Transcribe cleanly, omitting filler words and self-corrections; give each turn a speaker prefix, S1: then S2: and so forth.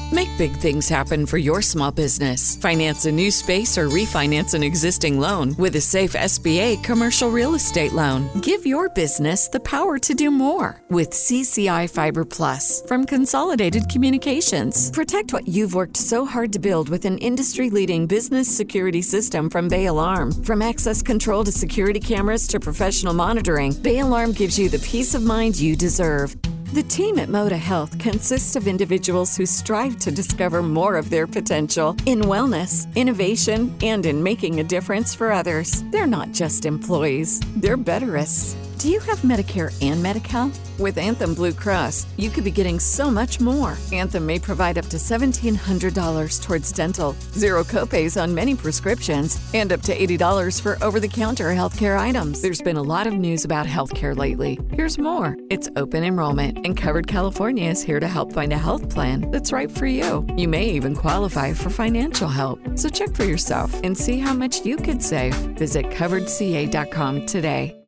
S1: Make big things happen for your small business. Finance a new space or refinance an existing loan with a safe SBA commercial real estate loan. Give your business the power to do more with CCI Fiber Plus from Consolidated Communications. Protect what you've worked so hard to build with an industry-leading business security system from Bay Alarm. From access control to security cameras to professional monitoring, Bay Alarm gives you the peace of mind you deserve. The team at Moda Health consists of individuals who strive to discover more of their potential in wellness, innovation, and in making a difference for others. They're not just employees, they're betterists. Do you have Medicare and Medi-Cal? With Anthem Blue Cross, you could be getting so much more. Anthem may provide up to $1,700 towards dental, zero copays on many prescriptions, and up to $80 for over-the-counter healthcare items. There's been a lot of news about healthcare lately. Here's more. It's open enrollment, and Covered California is here to help find a health plan that's right for you. You may even qualify for financial help. So check for yourself and see how much you could save. Visit coveredca.com today.